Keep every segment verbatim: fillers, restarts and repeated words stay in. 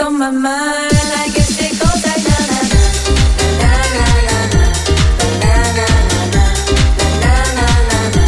on my mind. I guess it goes like na na na na na na na na na na na na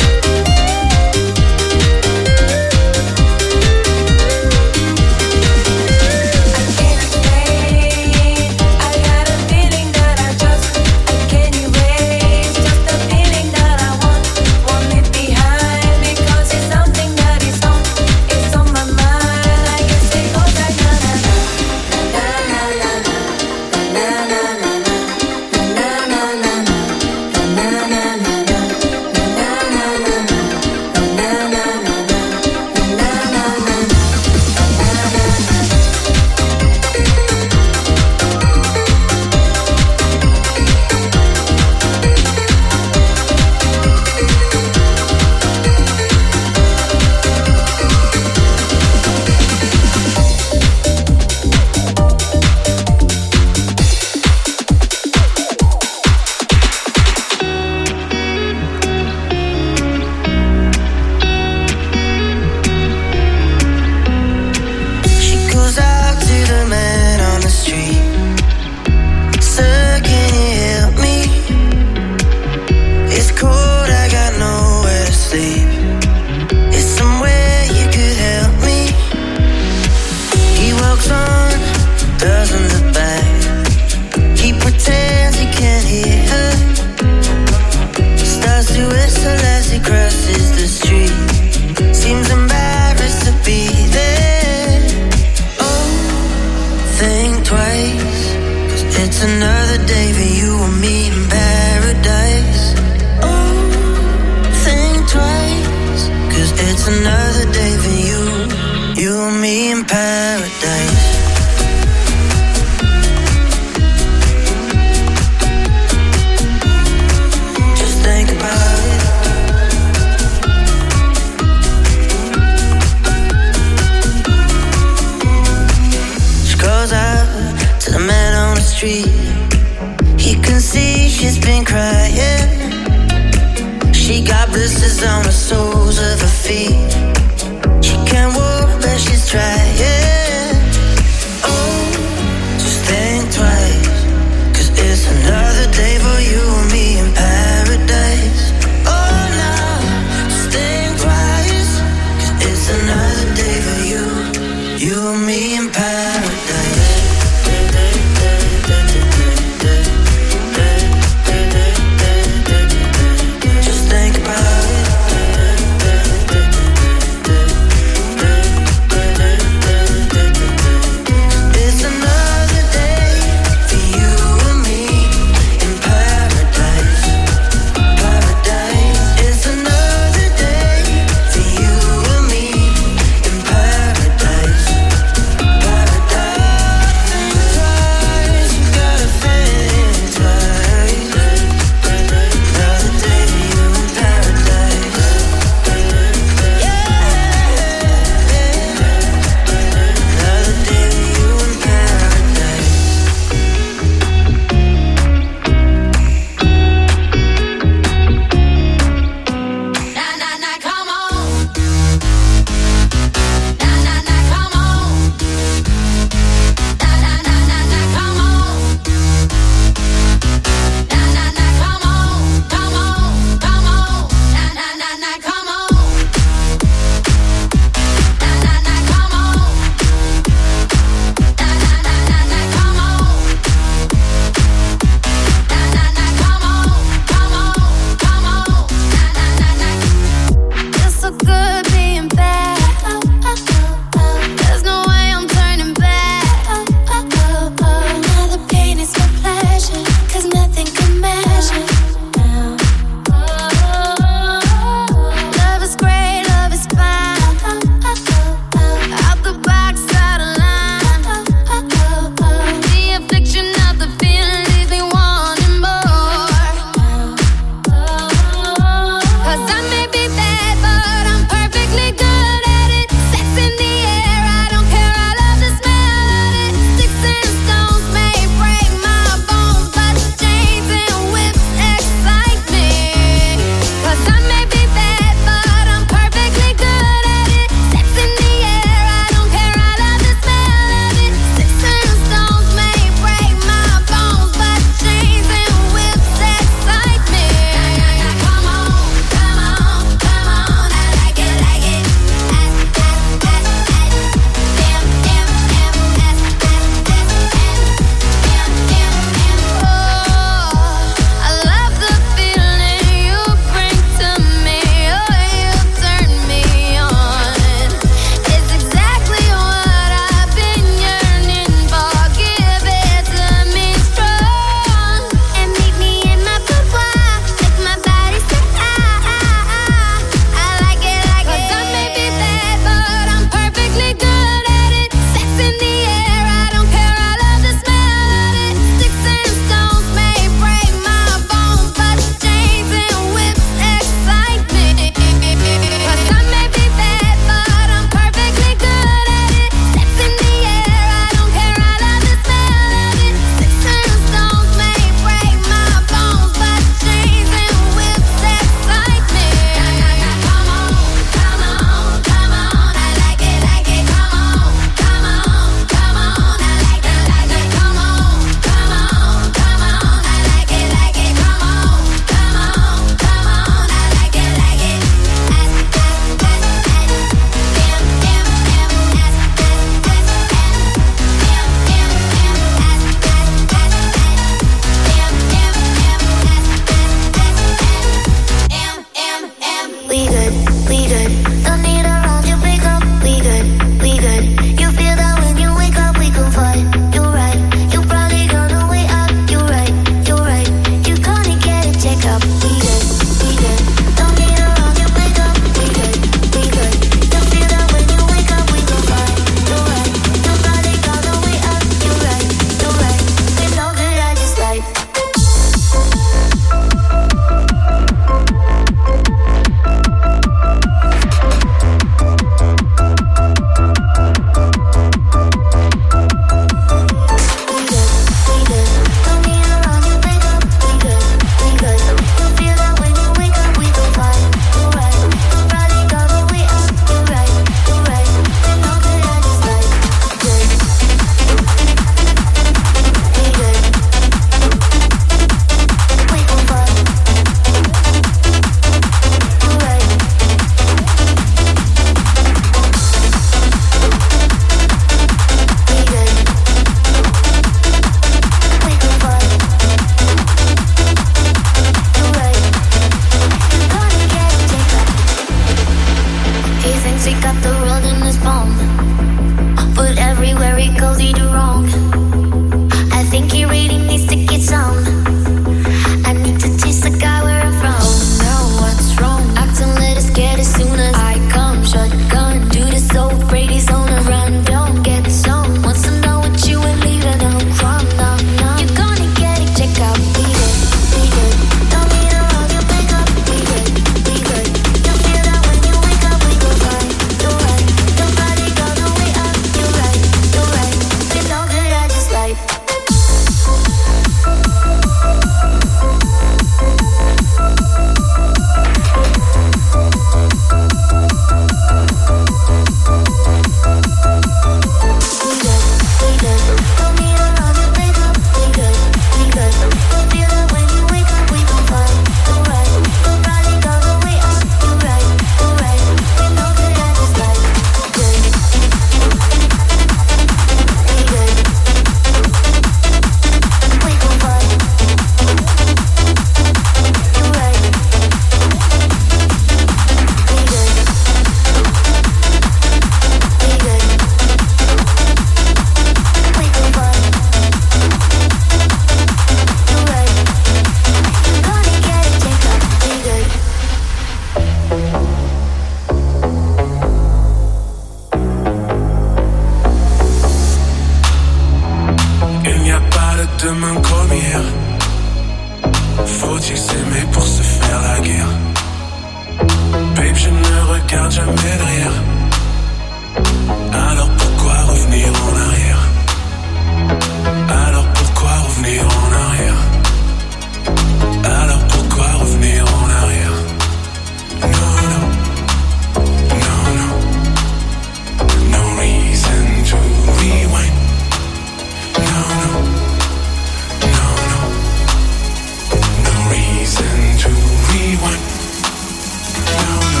je ne regarde jamais derrière. Alors pourquoi revenir en arrière? Alors pourquoi revenir en arrière? Alors pourquoi revenir en arrière? No, no, no, no, no reason to rewind. No, no, no, no, no reason to rewind. No, no,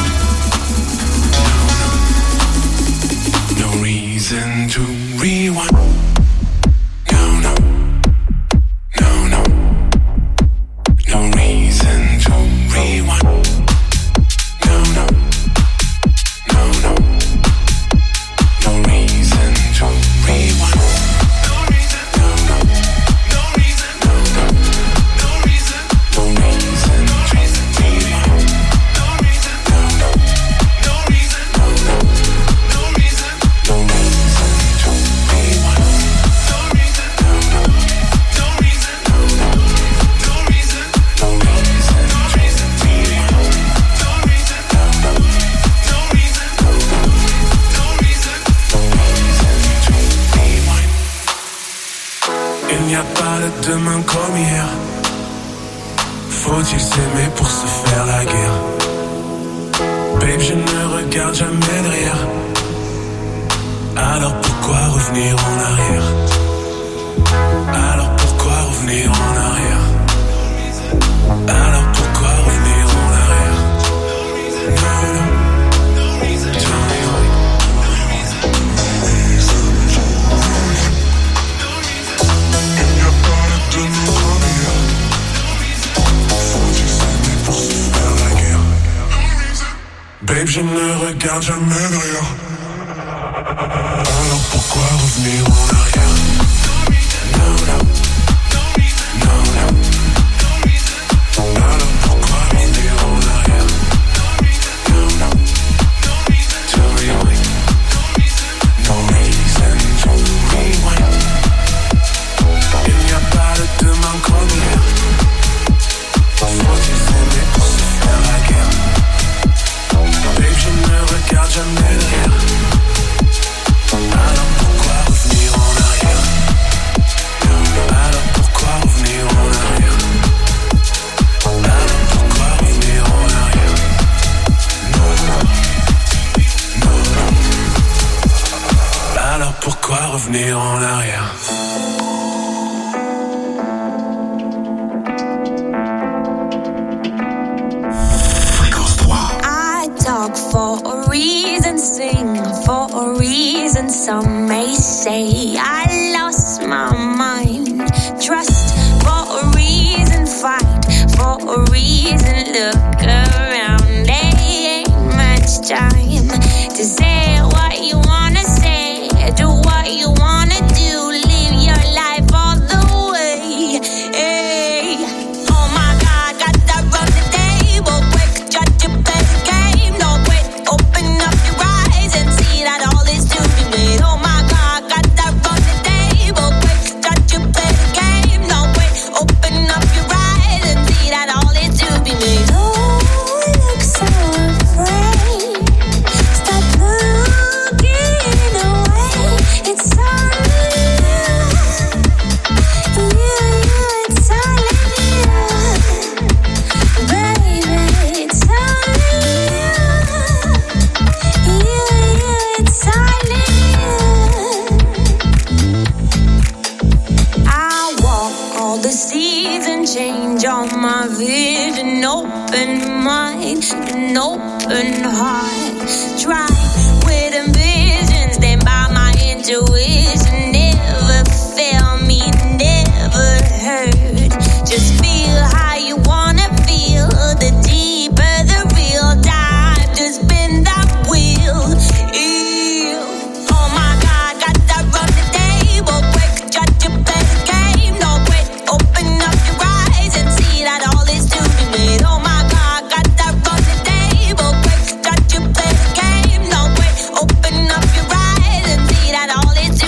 no, no, no reason to rewind. No, no, no, no, no reason to rewind. No, no, no, no, no reason to rewind. No reason, no, no, no reason, no, no, no reason, no reason to rewind. No reason, no, no, no reason, no, no, no reason, no reason to rewind. No reason, no, no, no reason, no, no, no reason, no reason to rewind. No reason, no, no, no reason, no, no, no reason, no reason to rewind. Il n'y a pas de demain comme hier. Faut-il s'aimer pour se faire la guerre? Babe, je ne regarde jamais derrière. Alors pourquoi revenir en arrière? Alors pourquoi revenir en arrière? Alors pourquoi revenir en arrière? No, no, no reason to rewind. No reason, no reason to rewind. No reason. Il n'y a pas de demain comme hier. Faut-il s'aimer pour se faire la guerre? Babe, je ne regarde jamais derrière. Alors pourquoi revenir en arrière? No, no, no reason, no, no, no reason. Alors pourquoi revenir en arrière? No, no, no reason to rewind. No reason to rewind. Il n'y a pas de demain comme hier. Faut-il s'aimer pour se faire la guerre? Babe, je ne regarde jamais derrière. Alors pourquoi revenir en arrière? Alors pourquoi revenir en arrière? Alors pourquoi revenir en arrière? Non, non, non, non. Alors pourquoi revenir en arrière? I talk for a reason, sing for a reason. Some may say I lost my mind. Trust for a reason, fight for a reason. Look around, there ain't much time to say what you wanna say, do what you wanna do, live your life all the way. Hey. Oh my God, got that run the table quick, judge your best game. No wait, open up your eyes and see that all is to be made. Oh my God, got that run the table quick, judge your best game. No wait, open up your eyes and see that all is to be made. Don't look so afraid. Stop looking away. It's all you. You, you, it's all you. Baby, it's all you. You, you, it's all you. I walk all the seas and change all my vision. Open mind, an open heart. Try with ambition, stand by my intuition. Never fail me, never hurt. Just feel how you wanna feel. The deeper the real dive to spin that wheel. Ew. Oh my God, got that run the table quick, judge your best game. No wait, open up your eyes and see that all is to be made. Oh my God, got that run the table quick, judge your best game. No wait, open up your eyes and see that all is to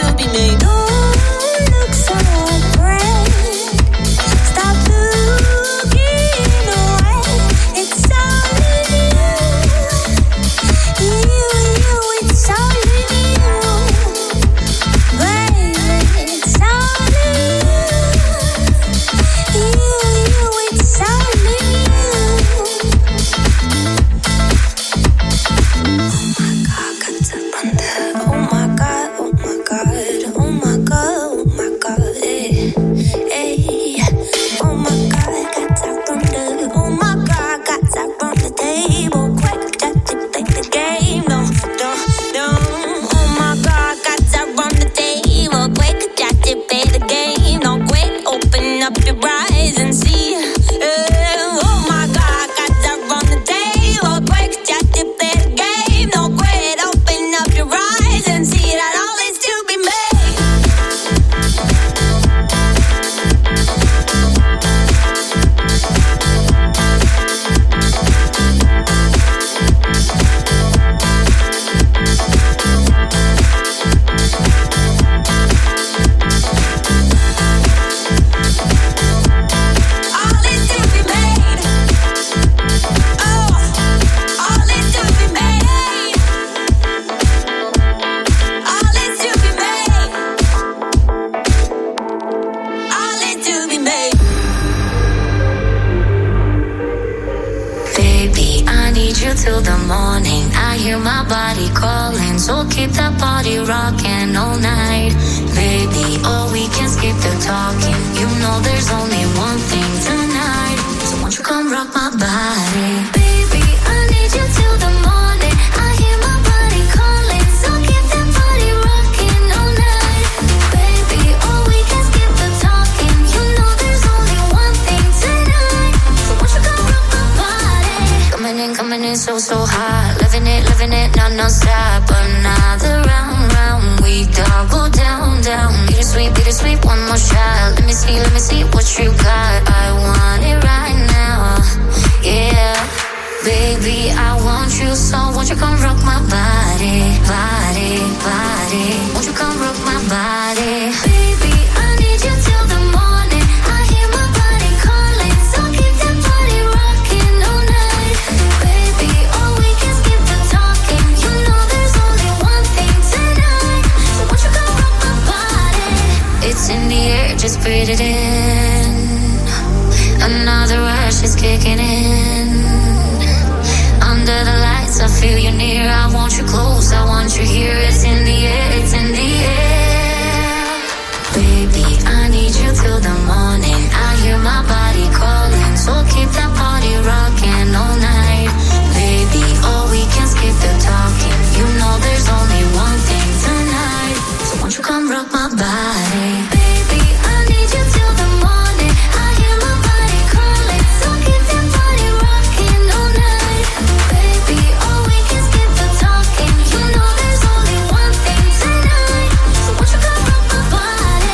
you till the morning. I hear my body calling, so keep that body rocking all night. Baby, oh, we can skip the talking. You know there's only one thing tonight. So won't you come rock my body? Baby, I need you till the morning. I hear my body calling, so keep that body rocking all night. Baby, oh, we can skip the talking. You know there's only one thing tonight. So won't you come rock my body? Coming in, coming in so, so hot. Living it, living it, non, non-stop. Another round, round. We double down, down. Bittersweet, bittersweet, one more shot. Let me see, let me see what you got. I want it right now, yeah. Baby, I want you, so won't you come rock my body, body, body. Won't you come rock my body? Baby, I need you till the morning. I hear my body calling, so keep that body rocking all night. Baby, oh, we can skip the talking. You know there's only one thing tonight. So won't you come rock my body? It's in the air, just breathe it in. Another rush is kicking in. Under the lights, I feel you near. I want you close, I want you here. It's in the air, it's in the air. Baby, I need you till the morning. I hear my body calling, so keep that body rocking all night. Baby, oh, we can skip the talking. You know there's only one thing tonight. So won't you come rock my body? Baby, I need you till the morning. I hear my body calling, so keep that body rocking all night. Baby, oh, we can skip the talking. You know there's only one thing tonight. So won't you come rock my body?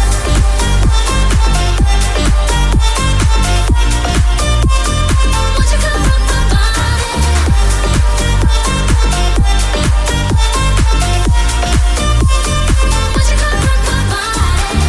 Won't you come rock my body? Won't you come rock my body?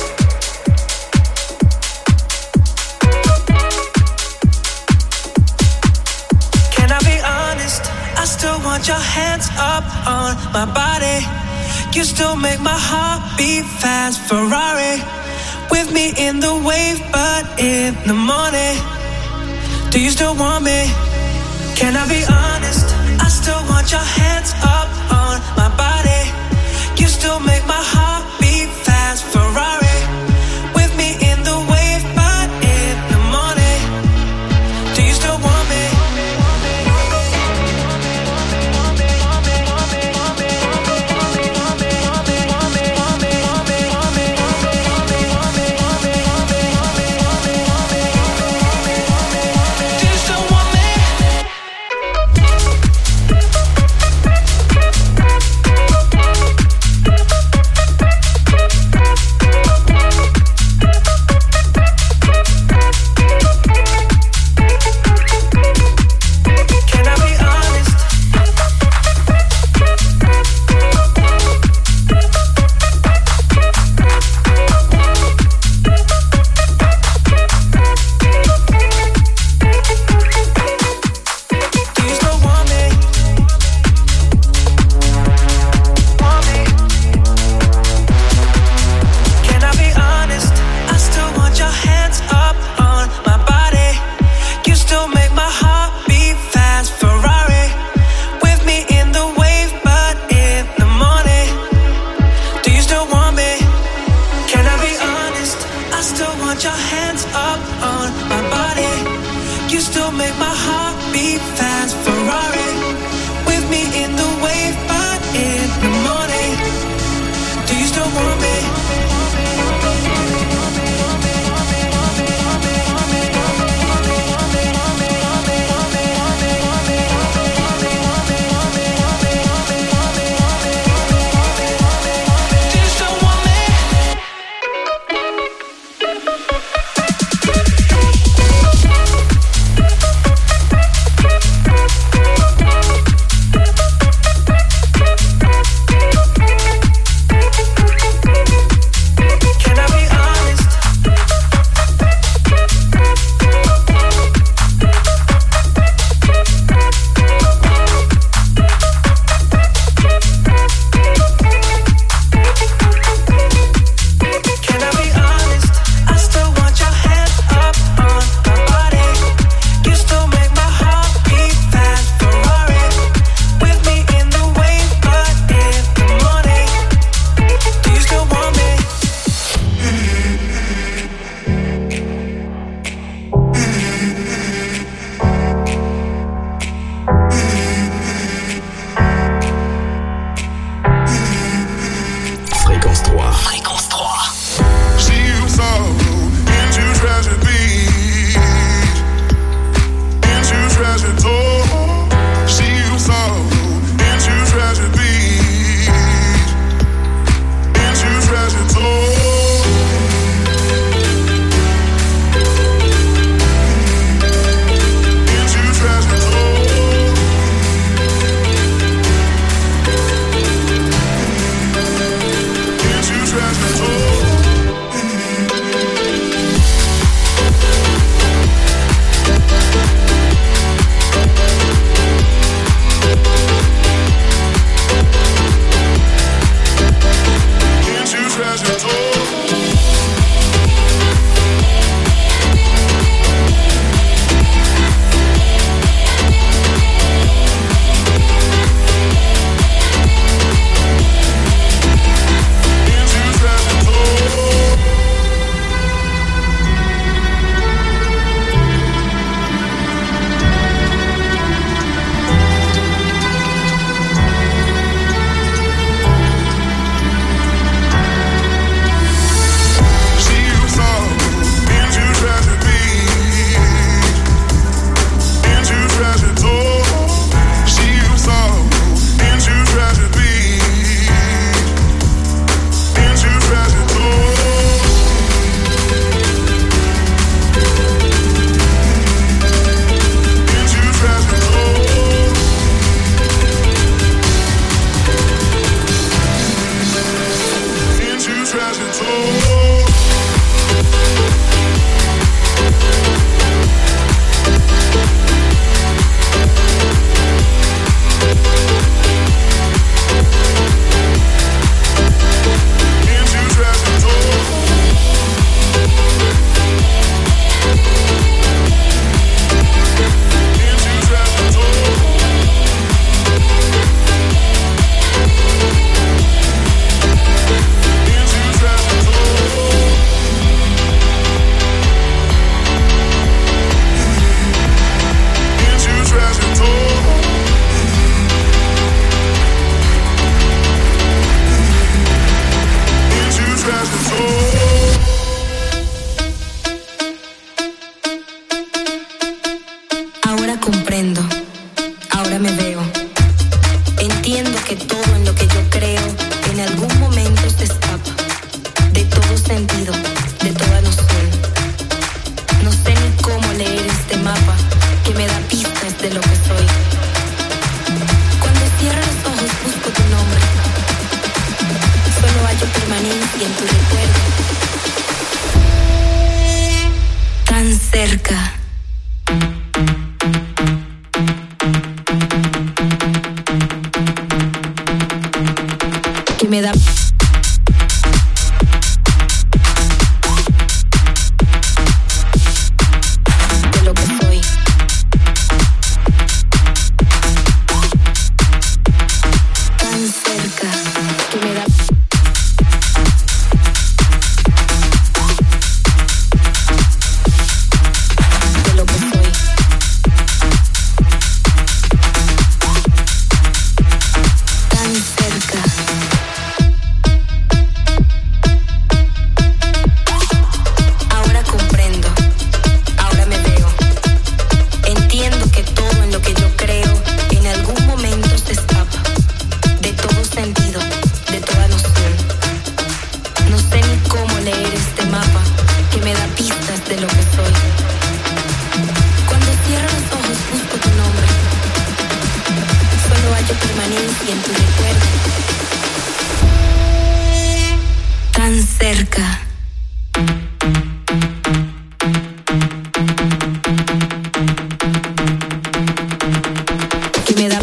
Can I be honest? I still want your hands up on my body. You still make my heart beat fast. Ferrari with me in the wave, but in the morning. Do you still want me? Can I be honest? I still want your hands up on my body. You still make my heart beat fast. Ferrari with me in the wave, but in the morning. Do you still want me? Do you still want me? Cuando cierro los ojos busco tu nombre. Solo hallo permanencia en tu recuerdo. Tan cerca. Que me da de lo que soy. Tan cerca que me da de lo que soy. Tan cerca. Ahora comprendo, ahora me veo. Entiendo que todo en lo que yo creo en algún momento se escapa de todo sentido, de toda noción. No sé ni cómo leer este mapa que me da pistas de lo que soy. Cuando cierro los ojos busco tu nombre. Solo hallo permanencia en tu recuerdo. Tan cerca. Que me da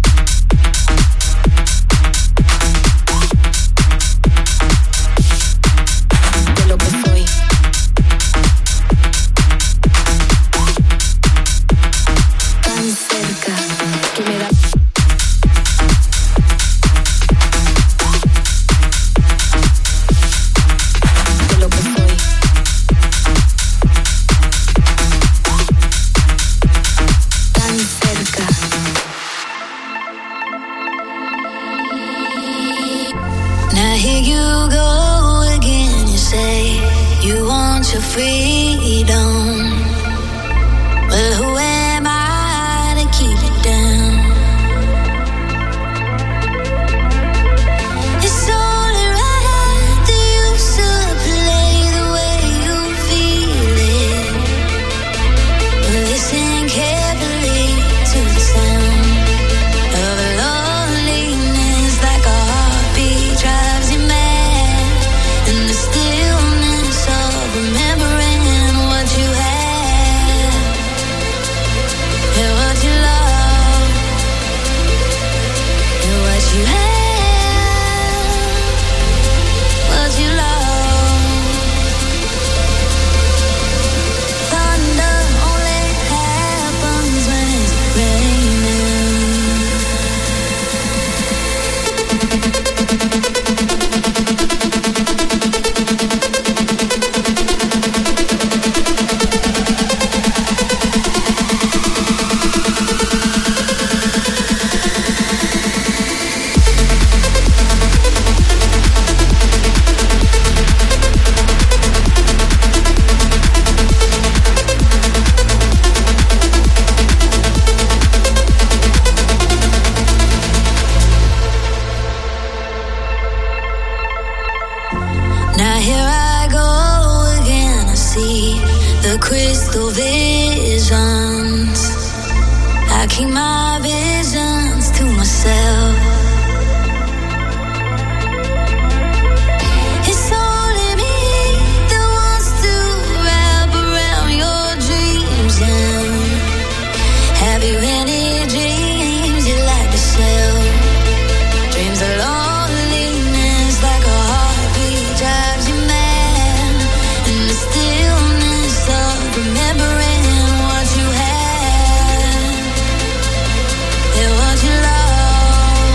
de lo que soy. Tan cerca que me da de lo que soy. Tan cerca. Now here you go again. You say you want your freedom. Well, who am I to keep it down? It's only right that you should play the way you feel it. But listen carefully to the sound of loneliness, like a heartbeat drives you mad, and the stillness of remembering what you had and what you love and what you had, what you love. Thunder only happens when it's raining. Now here I go again. I see the crystal visions. I keep my visions to myself. It's only me that wants to wrap around your dreams. And have you any dreams you like to sell? Dreams of loneliness, like a heartbeat drives you mad, and the stillness of remembering what you had and what you love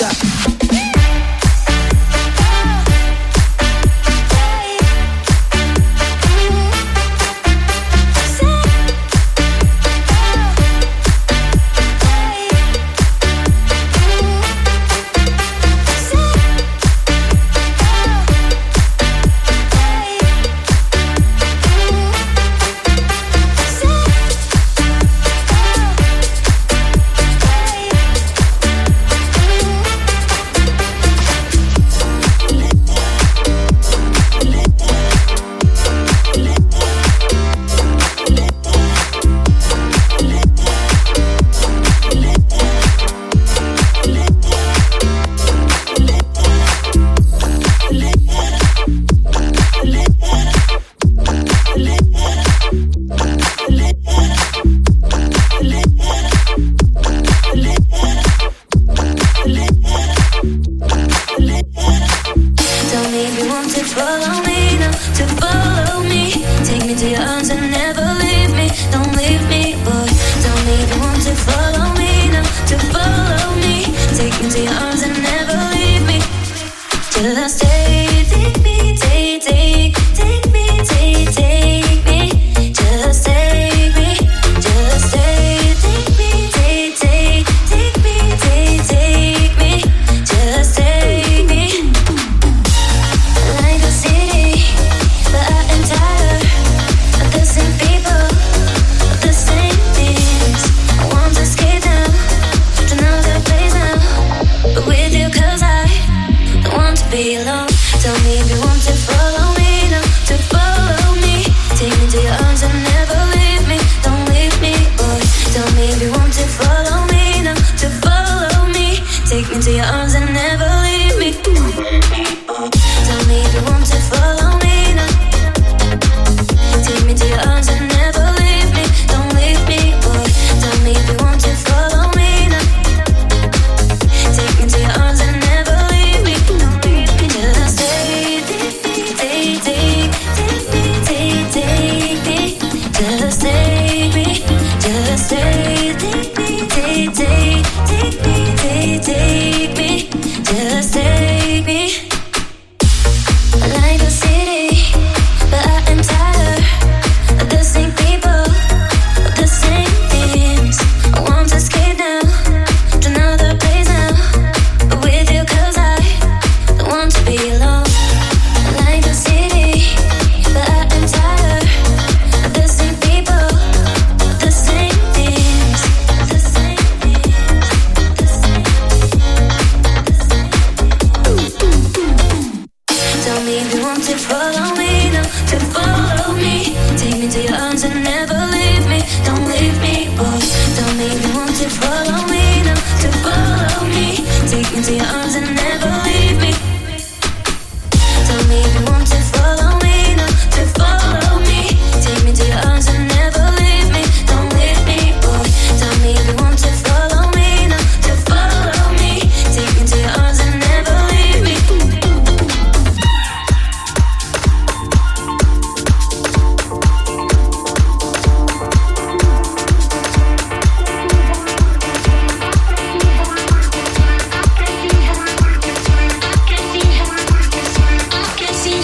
See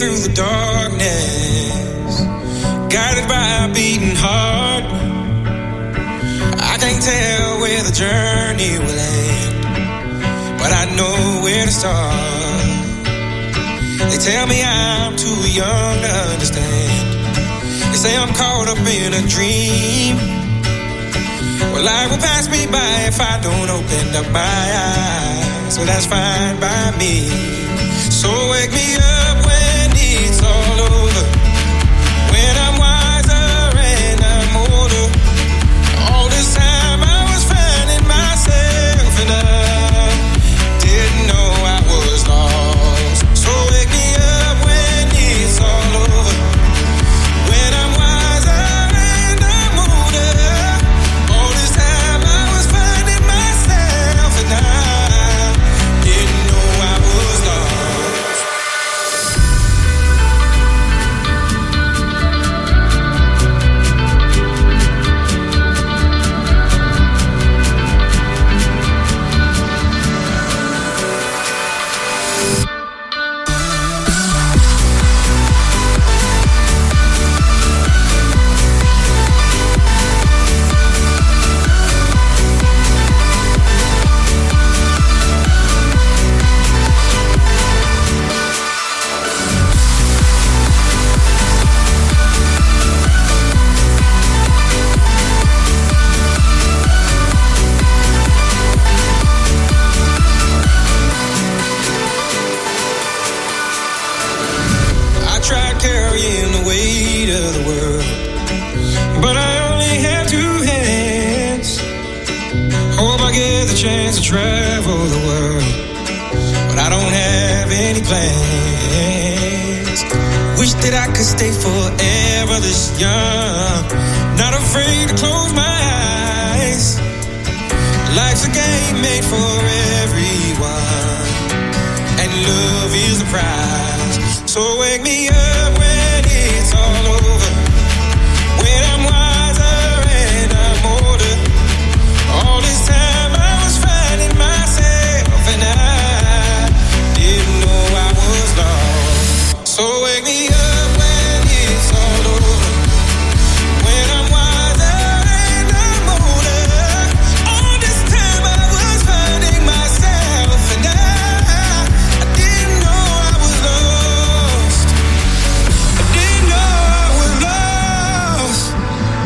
through the darkness, guided by a beating heart. I can't tell where the journey will end, but I know where to start. They tell me I'm too young to understand. They say I'm caught up in a dream. Well, life will pass me by if I don't open up my eyes. So that's fine by me. So wake me up when it's all over, when I'm wiser and I'm older. All this time I was finding myself and I didn't know I was lost. So wake me up when it's all over, when I'm wiser and I'm older. All this time I was finding myself and I didn't know I was lost. Carrying the weight of the world, but I only have two hands. Hope I get the chance to travel the world, but I don't have any plans. Wish that I could stay forever this young, not afraid to close my eyes. Life's a game made for everyone, and love is the prize. So wake me up when it's all over, when I'm wiser and I'm older. All this time I was finding myself and I didn't know I was lost. So wake me up when it's all over, when I'm wiser and I'm older. All this time I was finding myself and I, I didn't know I was lost. I didn't know I was lost.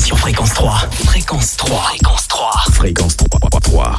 sur Fréquence trois. Fréquence trois. Fréquence trois. Fréquence trois.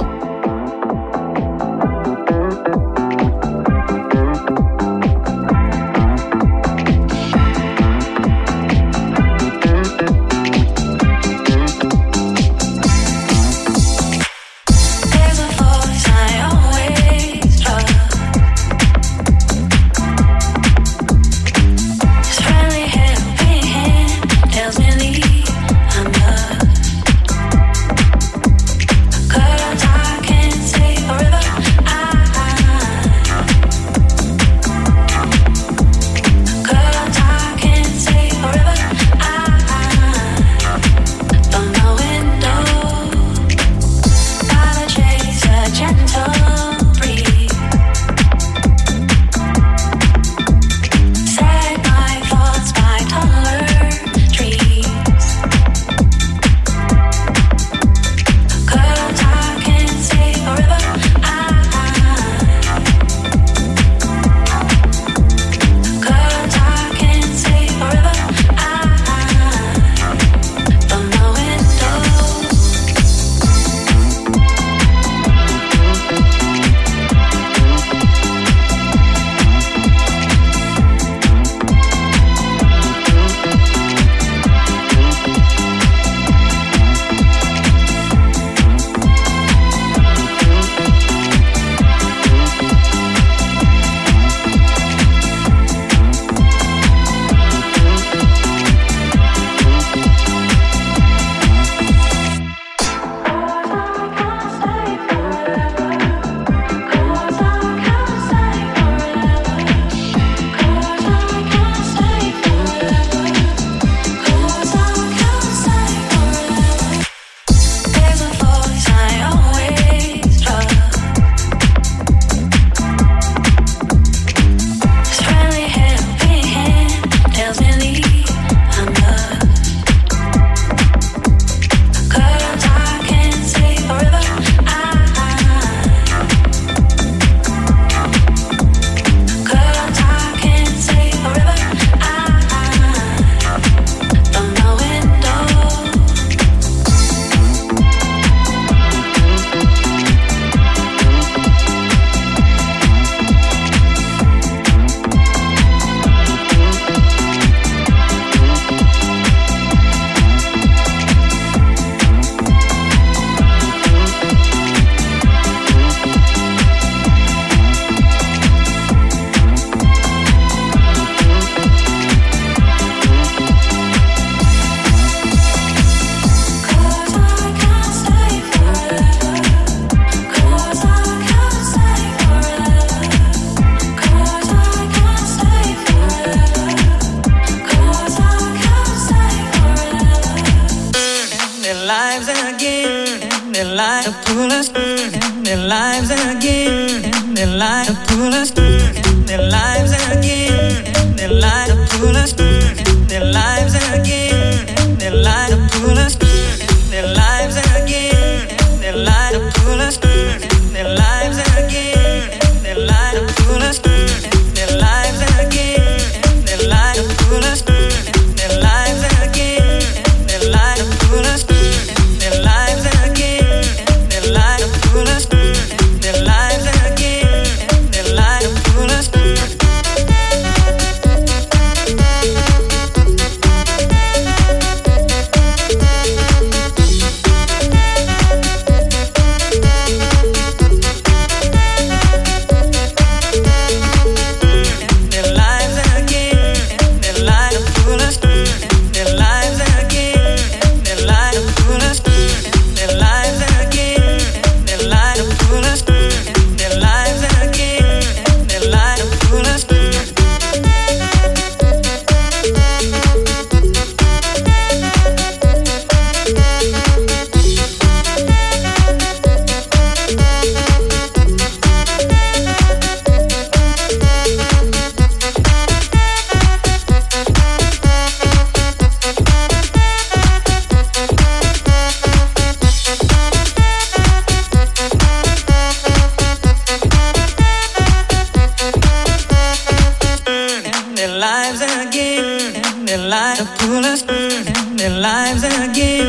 lives again, their lives pull us, their lives again.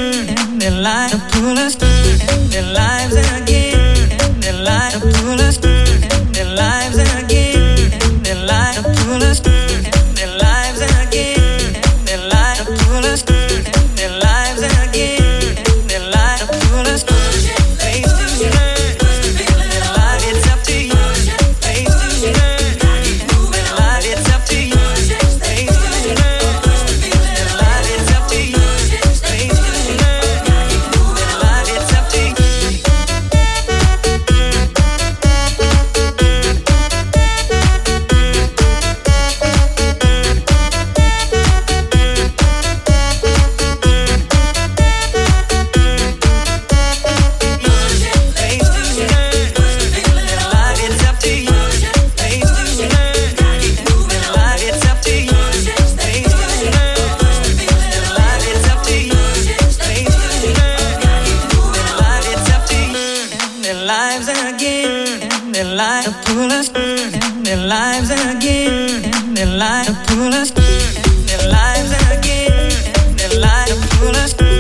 pull us, their lives again, their lives to pull us, their lives again, their lives to pull us, their lives again, their lives to pull us, their lives again, their lives to pull us. Face to learn, their life it's up to you. Face to learn, their life it's up to you. Face to learn, their life it's up to you. Face to learn, their life it's up to you. Lives again, their lives to pull us, their lives again, their lives to pull us, their lives again, their lives to pull us.